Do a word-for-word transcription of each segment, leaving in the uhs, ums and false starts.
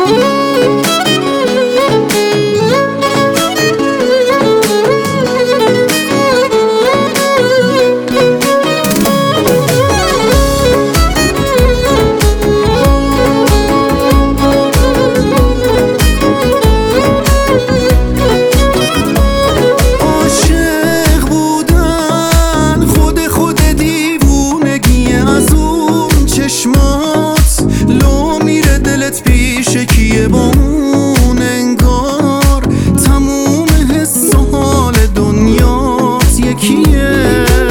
پیش کیه با اون انگار تموم حس و حال دنیات یکیه.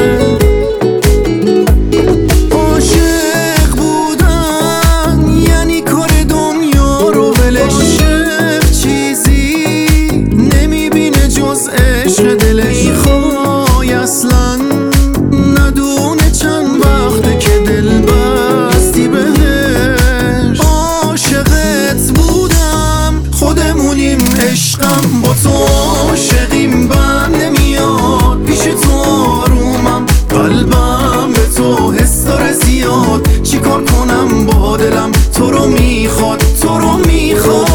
عاشق بودن یعنی کار دنیا رو ولش، چیزی نمیبینه جز عشق دلش. میخوای اصلا ندونه چند وقته که دل بستی بهش. خودمونیم عشقم با تو عاشقیم، بند نمیاد پیش تو آرومم، قلبم به تو حس داره زیاد. چیکار کنم با دلم تو رو میخواد، تو رو میخواد.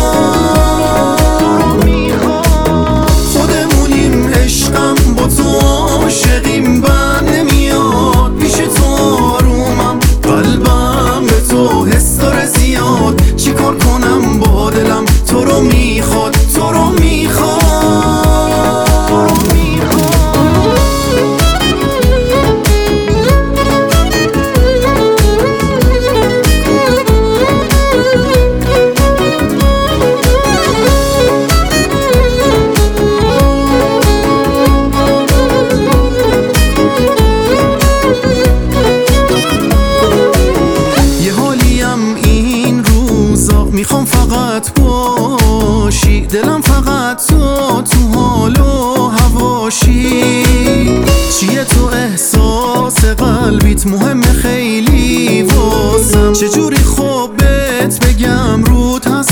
خودمونیم عشقم با تو عاشقیم، بند نمیاد پیش تو آرومم، قلبم به تو حس داره زیاد. چیکار کنم با دلم تو رو میخواد، تو رو میخواد. یه حالیم این روزا میخوام فقط باشی، دلم فقط تو تو حال و هواشی. چیه تو احساس قلبیت مهمه خیلی واسم، چجوری خوب بهت بگم رود هست